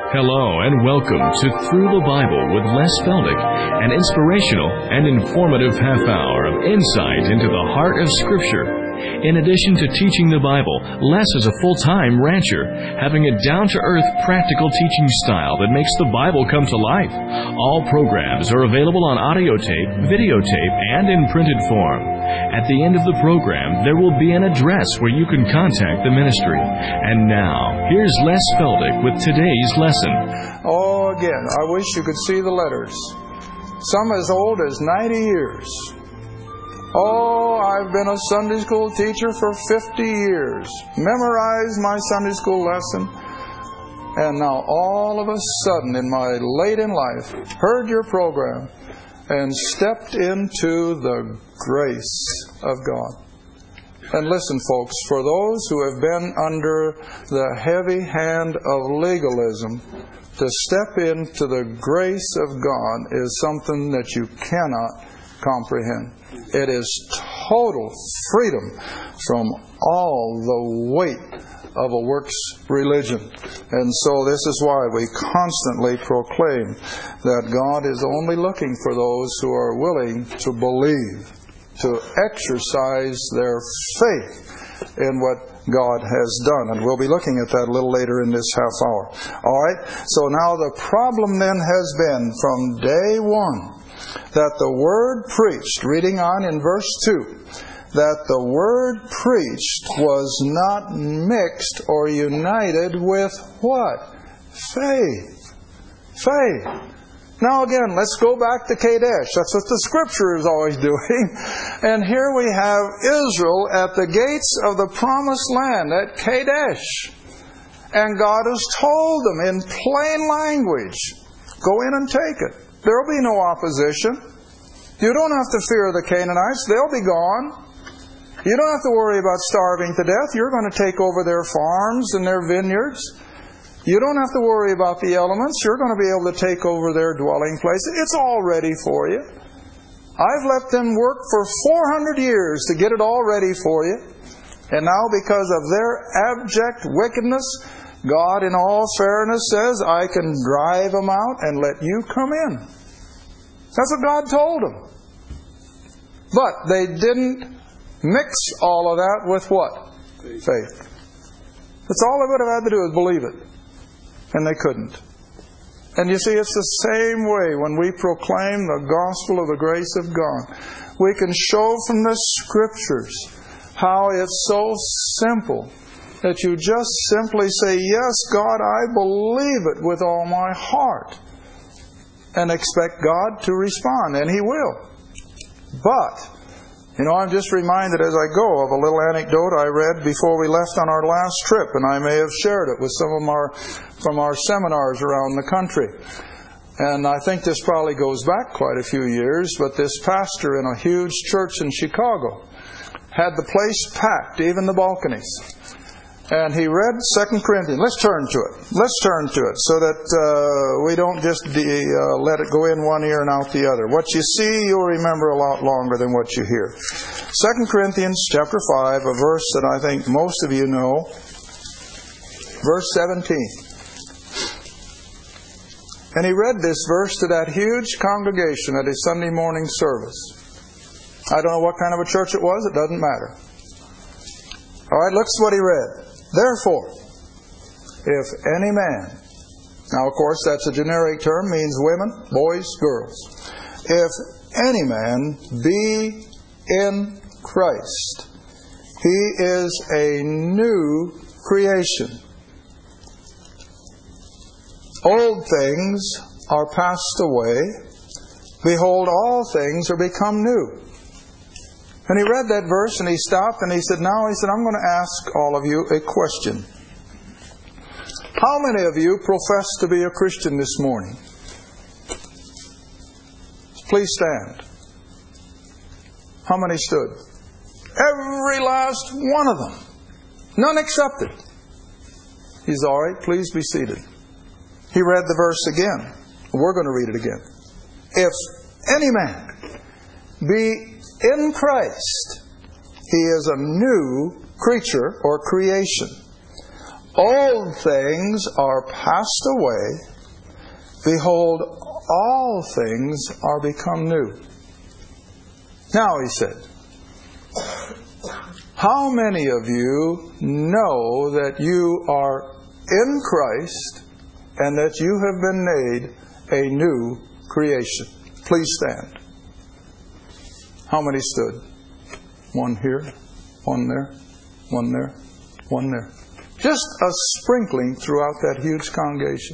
Hello and welcome to Through the Bible with Les Feldick, an inspirational and informative half hour of insight into the heart of Scripture. In addition to teaching the Bible, Les is a full-time rancher, having a down-to-earth, practical teaching style that makes the Bible come to life. All programs are available on audio tape, videotape, and in printed form. At the end of the program, there will be an address where you can contact the ministry. And now, here's Les Feldick with today's lesson. Oh, again, I wish you could see the letters. Some as old as 90 years. Oh, I've been a Sunday school teacher for 50 years. Memorized my Sunday school lesson. And now all of a sudden, late in life, heard your program and stepped into the grace of God. And listen, folks, for those who have been under the heavy hand of legalism, to step into the grace of God is something that you cannot comprehend. It is total freedom from all the weight of a works religion. And so this is why we constantly proclaim that God is only looking for those who are willing to believe, to exercise their faith in what God has done. And we'll be looking at that a little later in this half hour. All right? So now the problem then has been from day one that the Word preached, reading on in verse 2, that the Word preached was not mixed or united with what? Faith. Faith. Now again, let's go back to Kadesh. That's what the Scripture is always doing. And here we have Israel at the gates of the Promised Land at Kadesh. And God has told them in plain language, go in and take it. There will be no opposition. You don't have to fear the Canaanites. They'll be gone. You don't have to worry about starving to death. You're going to take over their farms and their vineyards. You don't have to worry about the elements. You're going to be able to take over their dwelling place. It's all ready for you. I've let them work for 400 years to get it all ready for you. And now because of their abject wickedness, God in all fairness says, I can drive them out and let you come in. That's what God told them. But they didn't mix all of that with what? Faith. That's all they would have had to do is believe it. And they couldn't. And you see, it's the same way when we proclaim the gospel of the grace of God. We can show from the Scriptures how it's so simple that you just simply say, yes, God, I believe it with all my heart. And expect God to respond. And He will. But I'm just reminded as I go of a little anecdote I read before we left on our last trip, and I may have shared it with some of from our seminars around the country. And I think this probably goes back quite a few years, but this pastor in a huge church in Chicago had the place packed, even the balconies. And he read 2 Corinthians. Let's turn to it. Let's turn to it so that we don't just let it go in one ear and out the other. What you see, you'll remember a lot longer than what you hear. 2 Corinthians chapter 5, a verse that I think most of you know. Verse 17. And he read this verse to that huge congregation at his Sunday morning service. I don't know what kind of a church it was. It doesn't matter. All right, look at what he read. Therefore, if any man, now of course that's a generic term, means women, boys, girls. If any man be in Christ, he is a new creation. Old things are passed away. Behold, all things are become new. And he read that verse and he stopped and he said, I'm going to ask all of you a question. How many of you profess to be a Christian this morning? Please stand. How many stood? Every last one of them. None excepted. He's all right. Please be seated. He read the verse again. We're going to read it again. If any man be in Christ, he is a new creature or creation. old things are passed away. Behold, all things are become new. Now, he said, how many of you know that you are in Christ and that you have been made a new creation? Please stand. How many stood? One here, one there, one there, one there. Just a sprinkling throughout that huge congregation.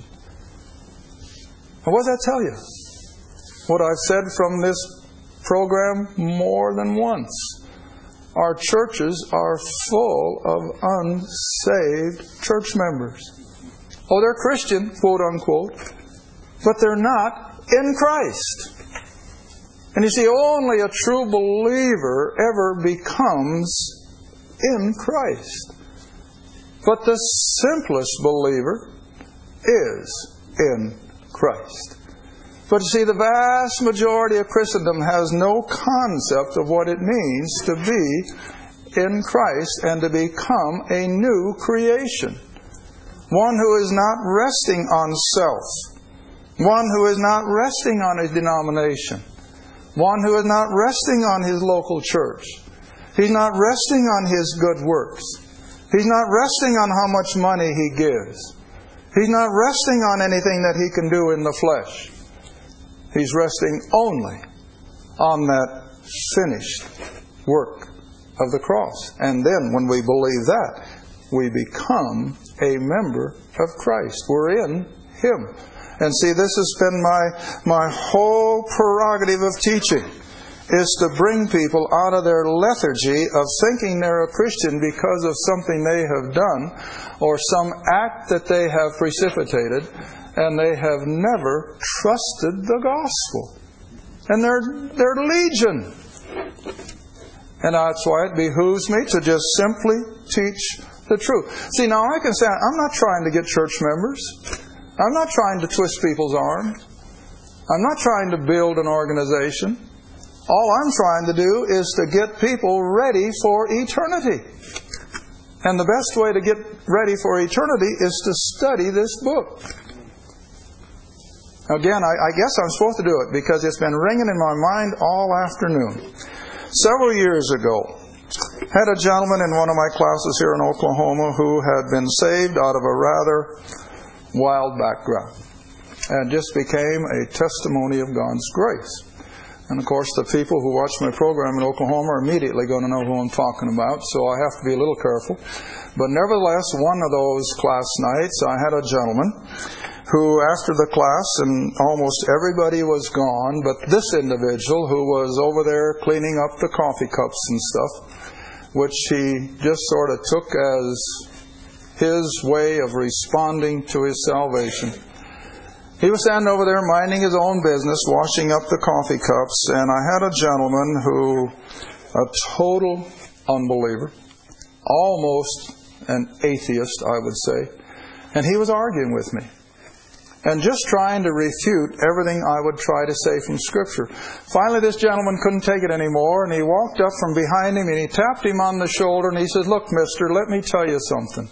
And what does that tell you? What I've said from this program more than once. Our churches are full of unsaved church members. Oh, they're Christian, quote unquote, but they're not in Christ. And you see, only a true believer ever becomes in Christ. But the simplest believer is in Christ. But you see, the vast majority of Christendom has no concept of what it means to be in Christ and to become a new creation. One who is not resting on self. One who is not resting on his denomination. One who is not resting on his local church. He's not resting on his good works. He's not resting on how much money he gives. He's not resting on anything that he can do in the flesh. He's resting only on that finished work of the cross. And then when we believe that, we become a member of Christ. We're in Him. And see, this has been my whole prerogative of teaching, is to bring people out of their lethargy of thinking they're a Christian because of something they have done or some act that they have precipitated, and they have never trusted the gospel. And they're legion. And that's why it behooves me to just simply teach the truth. See, now I can say, I'm not trying to get church members. I'm not trying to twist people's arms. I'm not trying to build an organization. All I'm trying to do is to get people ready for eternity. And the best way to get ready for eternity is to study this book. Again, I guess I'm supposed to do it because it's been ringing in my mind all afternoon. Several years ago, I had a gentleman in one of my classes here in Oklahoma who had been saved out of a rather wild background and just became a testimony of God's grace. And of course, the people who watch my program in Oklahoma are immediately going to know who I'm talking about, so I have to be a little careful. But nevertheless, one of those class nights, I had a gentleman who, after the class, and almost everybody was gone, but this individual who was over there cleaning up the coffee cups and stuff, which he just sort of took as his way of responding to his salvation. He was standing over there minding his own business, washing up the coffee cups, and I had a gentleman who, a total unbeliever, almost an atheist, I would say, and he was arguing with me and just trying to refute everything I would try to say from Scripture. Finally, this gentleman couldn't take it anymore, and he walked up from behind him and he tapped him on the shoulder and he says, "Look, mister, let me tell you something.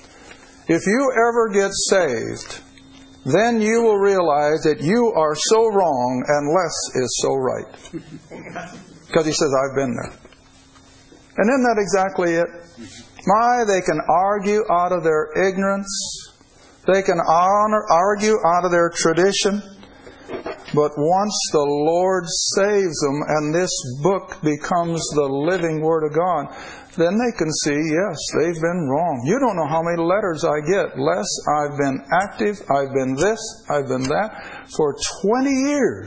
If you ever get saved, then you will realize that you are so wrong and Les is so right." Because he says, "I've been there." And isn't that exactly it? They can argue out of their ignorance. They can argue out of their tradition. But once the Lord saves them and this book becomes the living Word of God, then they can see, yes, they've been wrong. You don't know how many letters I get. Les, I've been active, I've been this, I've been that, for 20 years.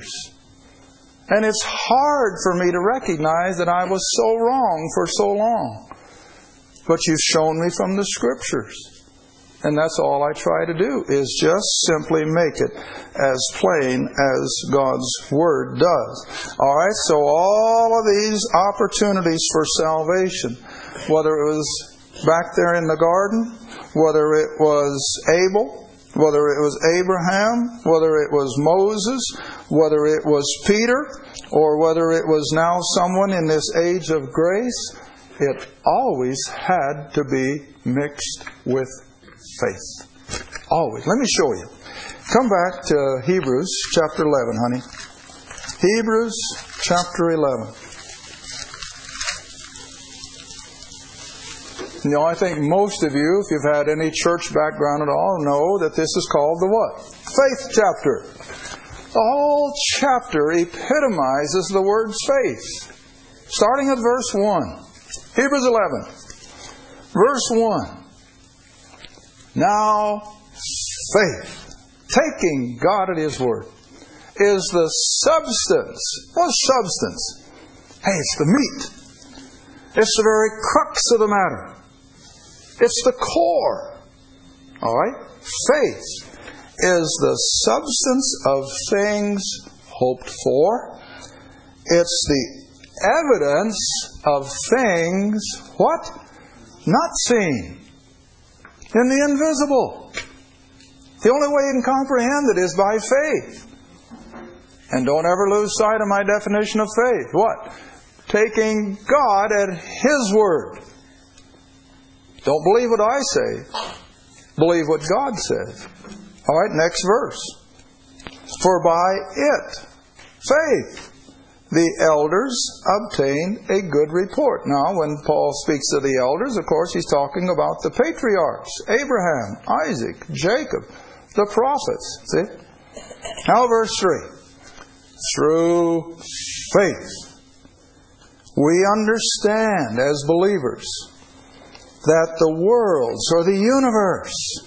And it's hard for me to recognize that I was so wrong for so long. But you've shown me from the Scriptures. And that's all I try to do, is just simply make it as plain as God's Word does. All right, so all of these opportunities for salvation, whether it was back there in the garden, whether it was Abel, whether it was Abraham, whether it was Moses, whether it was Peter, or whether it was now someone in this age of grace, it always had to be mixed with faith. Always. Let me show you. Come back to Hebrews chapter 11, honey. Hebrews chapter 11. You know, I think most of you, if you've had any church background at all, know that this is called the what? Faith chapter. The whole chapter epitomizes the word faith. Starting at verse 1. Hebrews 11. Verse 1. Now, faith, taking God at His word, is the substance. What's substance? Hey, it's the meat. It's the very crux of the matter. It's the core. All right? Faith is the substance of things hoped for. It's the evidence of things, what? Not seen. In the invisible. The only way you can comprehend it is by faith. And don't ever lose sight of my definition of faith. What? Taking God at His word. Don't believe what I say. Believe what God says. All right, next verse. For by it, faith, the elders obtained a good report. Now, when Paul speaks of the elders, of course, he's talking about the patriarchs. Abraham, Isaac, Jacob, the prophets. See? Now, verse 3. Through faith, we understand as believers that the worlds or the universe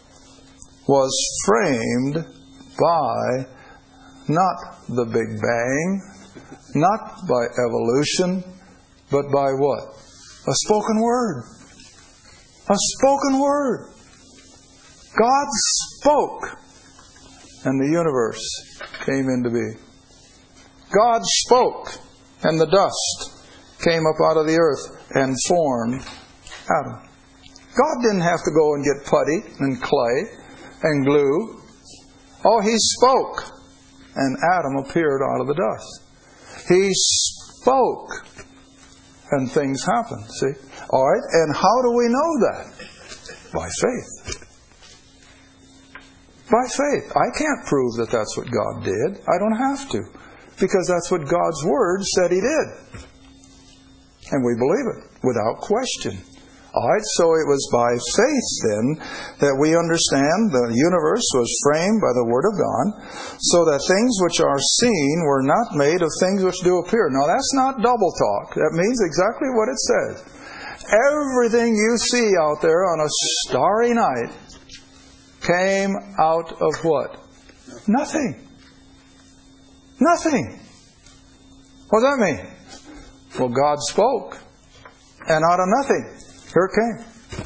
was framed by not the Big Bang, not by evolution, but by what? A spoken word. A spoken word. God spoke, and the universe came into being. God spoke, and the dust came up out of the earth and formed Adam. God didn't have to go and get putty and clay and glue. Oh, He spoke, and Adam appeared out of the dust. He spoke, and things happened. See? All right, and how do we know that? By faith. By faith. I can't prove that that's what God did. I don't have to. Because that's what God's Word said He did. And we believe it, without question. Alright, so it was by faith then that we understand the universe was framed by the Word of God, so that things which are seen were not made of things which do appear. Now that's not double talk. That means exactly what it says. Everything you see out there on a starry night came out of what? Nothing. Nothing. What does that mean? Well, God spoke, and out of nothing, here it came.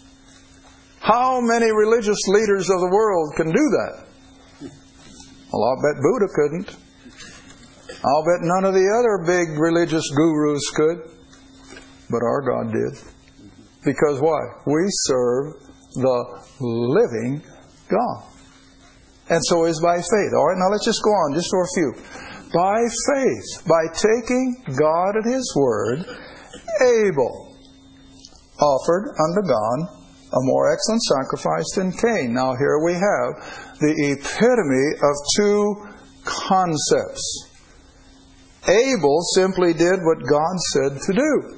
How many religious leaders of the world can do that? Well, I'll bet Buddha couldn't. I'll bet none of the other big religious gurus could. But our God did. Because why? We serve the living God. And so it is by faith. All right, now let's just go on, just for a few. By faith, by taking God at His word, Abel offered unto God a more excellent sacrifice than Cain. Now here we have the epitome of two concepts. Abel simply did what God said to do.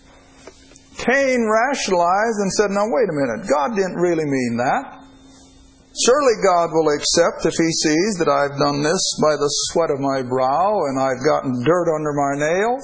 Cain rationalized and said, now wait a minute, God didn't really mean that. Surely God will accept if He sees that I've done this by the sweat of my brow and I've gotten dirt under my nails.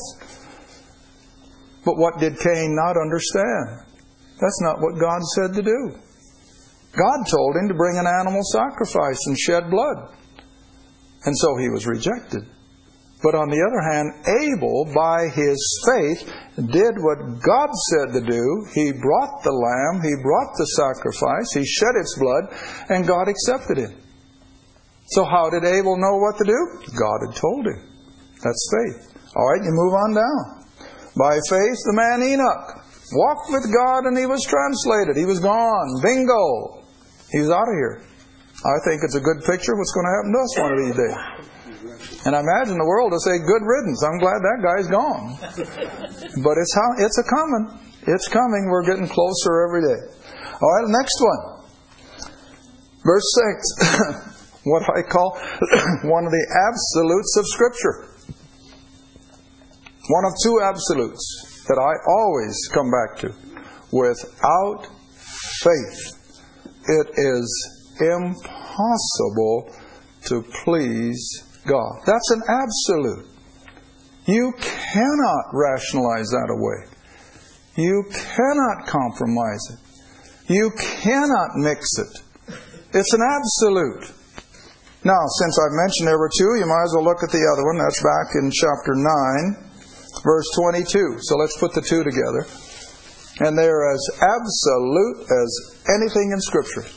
But what did Cain not understand? That's not what God said to do. God told him to bring an animal sacrifice and shed blood. And so he was rejected. But on the other hand, Abel, by his faith, did what God said to do. He brought the lamb, he brought the sacrifice, he shed its blood, and God accepted him. So how did Abel know what to do? God had told him. That's faith. All right, you move on down. By faith, the man Enoch walked with God and he was translated. He was gone. Bingo. He was out of here. I think it's a good picture of what's going to happen to us one of these days. And I imagine the world will say, good riddance. I'm glad that guy's gone. But it's a coming. It's coming. We're getting closer every day. All right, next one. Verse 6. What I call one of the absolutes of Scripture. One of two absolutes that I always come back to. Without faith, it is impossible to please God. That's an absolute. You cannot rationalize that away. You cannot compromise it. You cannot mix it. It's an absolute. Now, since I've mentioned there were two, you might as well look at the other one. That's back in chapter 9, verse 22. So let's put the two together. And they're as absolute as anything in Scripture.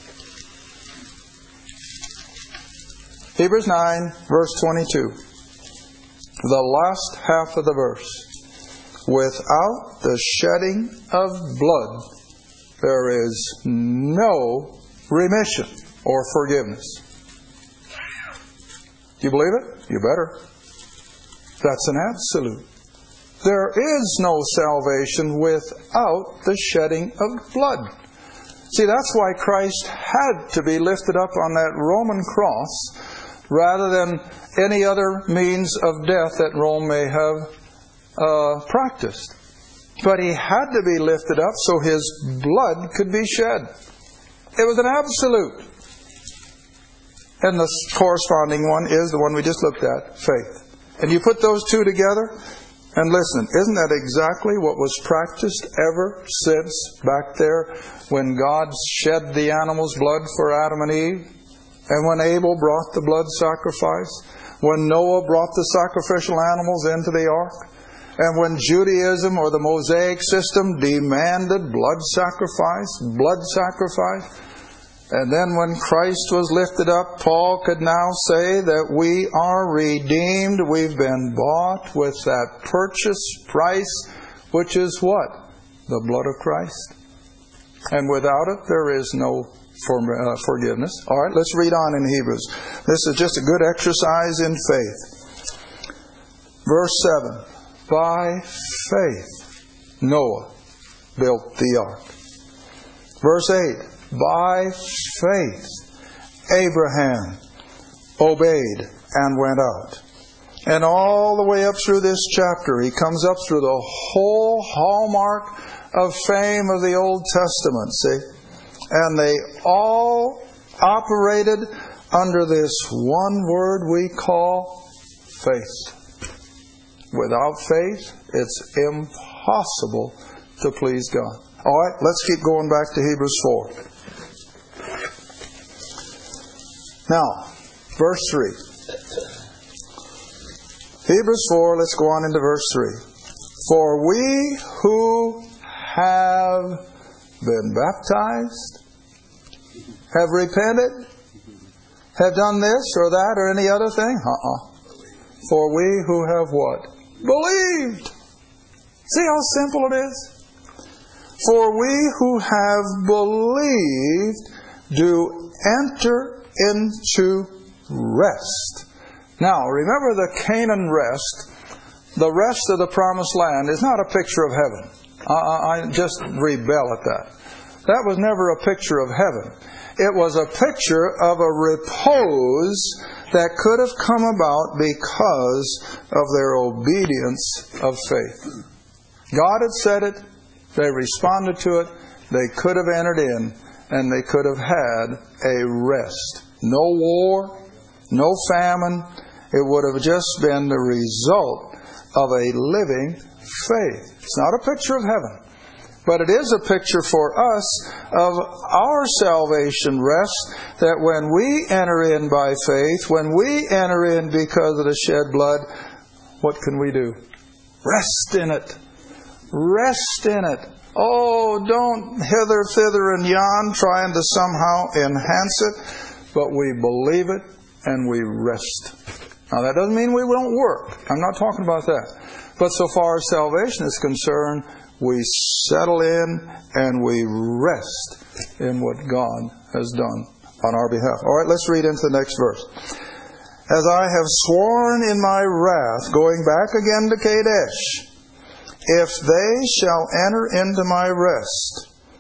Hebrews 9, verse 22. The last half of the verse. Without the shedding of blood, there is no remission or forgiveness. Do you believe it? You better. That's an absolute. There is no salvation without the shedding of blood. See, that's why Christ had to be lifted up on that Roman cross rather than any other means of death that Rome may have practiced. But He had to be lifted up so His blood could be shed. It was an absolute. And the corresponding one is the one we just looked at, faith. And you put those two together, and listen, isn't that exactly what was practiced ever since back there when God shed the animal's blood for Adam and Eve? And when Abel brought the blood sacrifice? When Noah brought the sacrificial animals into the ark? And when Judaism or the Mosaic system demanded blood sacrifice? And then when Christ was lifted up, Paul could now say that we are redeemed. We've been bought with that purchase price, which is what? The blood of Christ. And without it, there is no forgiveness. All right, let's read on in Hebrews. This is just a good exercise in faith. Verse 7. By faith, Noah built the ark. Verse 8. By faith, Abraham obeyed and went out. And all the way up through this chapter, he comes up through the whole hallmark of fame of the Old Testament, see? And they all operated under this one word we call faith. Without faith, it's impossible to please God. All right, let's keep going back to Hebrews 4. Now, verse 3. Hebrews 4, let's go on into verse 3. For we who have been baptized, have repented, have done this or that or any other thing? For we who have what? Believed. See how simple it is? For we who have believed do enter into rest. Now, remember the Canaan rest. The rest of the promised land is not a picture of heaven. I just rebel at that. That was never a picture of heaven. It was a picture of a repose that could have come about because of their obedience of faith. God had said it. They responded to it. They could have entered in, and they could have had a rest. No war, no famine. It would have just been the result of a living faith. It's not a picture of heaven, but it is a picture for us of our salvation rest, that when we enter in by faith, when we enter in because of the shed blood, what can we do? Rest in it. Rest in it. Oh, don't hither, thither, and yon trying to somehow enhance it, but we believe it and we rest. Now, that doesn't mean we won't work. I'm not talking about that. But so far as salvation is concerned, we settle in and we rest in what God has done on our behalf. All right, let's read into the next verse. As I have sworn in my wrath, going back again to Kadesh, if they shall enter into my rest,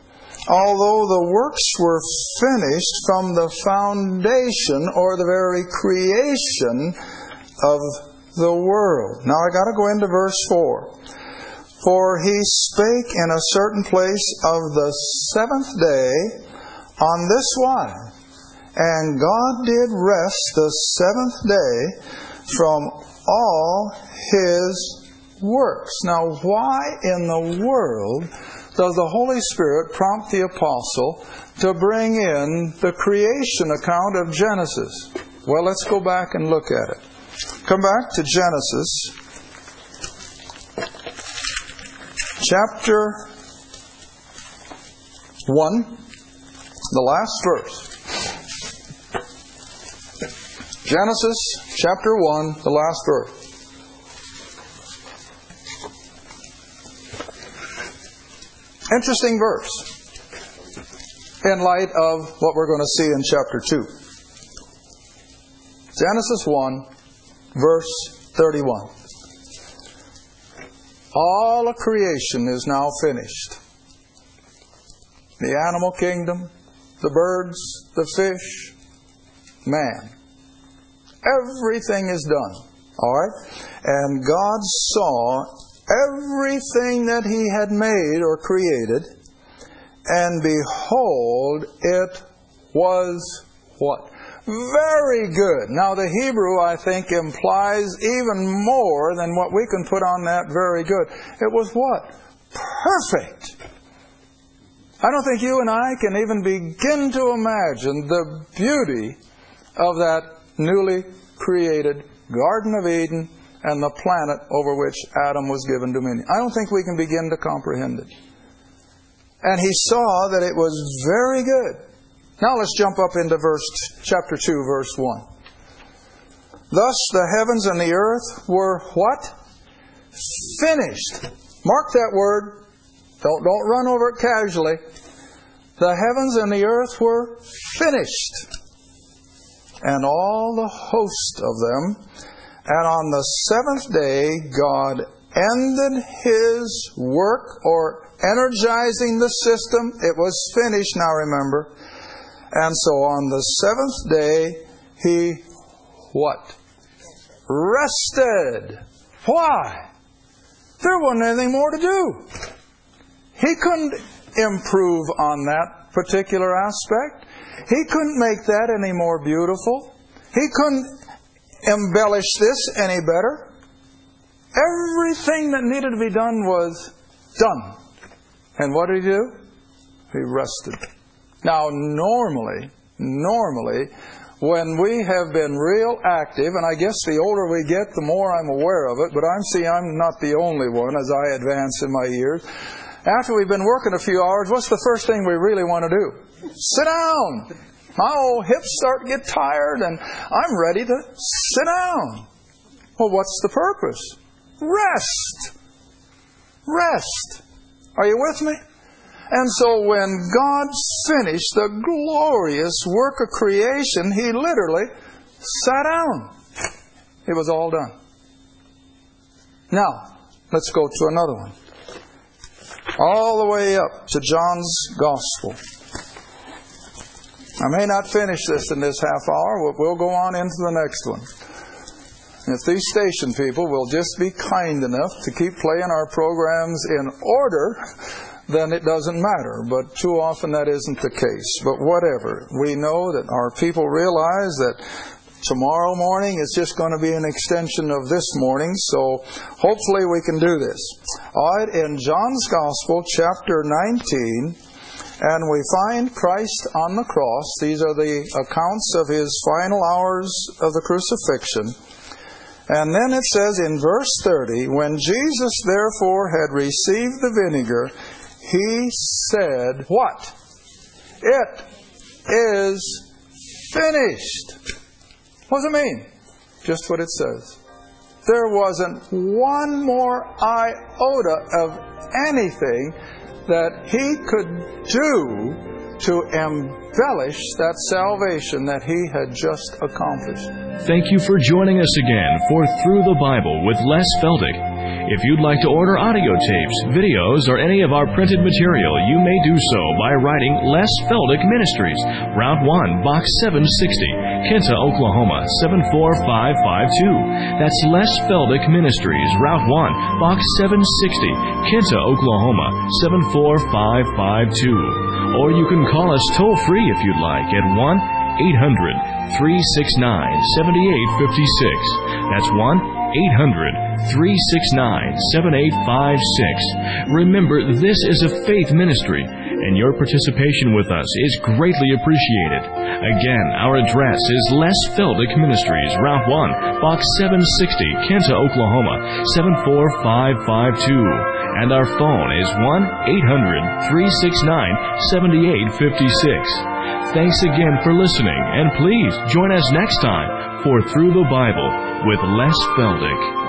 although the works were finished from the foundation or the very creation of the world. Now I got to go into verse 4. For he spake in a certain place of the seventh day on this wise, and God did rest the seventh day from all His works. Now why in the world does the Holy Spirit prompt the apostle to bring in the creation account of Genesis? Well, let's go back and look at it. Come back to Genesis chapter 1, the last verse. Genesis chapter 1, the last verse. Interesting verse in light of what we're going to see in chapter 2. Genesis 1, verse 31. All of creation is now finished. The animal kingdom, the birds, the fish, man. Everything is done. All right? And God saw everything that He had made or created, and behold, it was what? Very good. Now the Hebrew, I think, implies even more than what we can put on that very good. It was what? Perfect. I don't think you and I can even begin to imagine the beauty of that newly created Garden of Eden and the planet over which Adam was given dominion. I don't think we can begin to comprehend it. And he saw that it was very good. Now let's jump up into chapter 2, verse 1. Thus the heavens and the earth were what? Finished. Mark that word. Don't run over it casually. The heavens and the earth were finished, and all the host of them. And on the seventh day God ended His work, or energizing the system. It was finished, now remember. And so on the seventh day He what? Rested. Why? There wasn't anything more to do. He couldn't improve on that particular aspect. He couldn't make that any more beautiful. He couldn't embellish this any better. Everything that needed to be done was done. And what did He do? He rested. Now, normally, when we have been real active, and I guess the older we get, the more I'm aware of it, but I'm not the only one as I advance in my years. After we've been working a few hours, what's the first thing we really want to do? Sit down. My old hips start to get tired, and I'm ready to sit down. Well, what's the purpose? Rest. Rest. Are you with me? And so when God finished the glorious work of creation, He literally sat down. It was all done. Now, let's go to another one. All the way up to John's Gospel. I may not finish this in this half hour, but we'll go on into the next one. If these station people will just be kind enough to keep playing our programs in order, then it doesn't matter. But too often that isn't the case. But whatever. We know that our people realize that tomorrow morning is just going to be an extension of this morning, so hopefully we can do this. All right, in John's Gospel, chapter 19, and we find Christ on the cross. These are the accounts of His final hours of the crucifixion. And then it says in verse 30, when Jesus therefore had received the vinegar, He said, what? It is finished. What does it mean? Just what it says. There wasn't one more iota of anything that He could do to embellish that salvation that He had just accomplished. Thank you for joining us again for Through the Bible with Les Feldick. If you'd like to order audio tapes, videos, or any of our printed material, you may do so by writing Les Feldick Ministries, Route 1, Box 760, Kinta, Oklahoma, 74552. That's Les Feldick Ministries, Route 1, Box 760, Kinta, Oklahoma, 74552. Or you can call us toll-free if you'd like at 1-800-369-7856. That's 1-800-369-7856. Remember, this is a faith ministry, and your participation with us is greatly appreciated. Again, our address is Les Feldick Ministries, Route 1, Box 760, Kinta, Oklahoma, 74552. And our phone is 1-800-369-7856. Thanks again for listening, and please join us next time for Through the Bible with Les Feldick.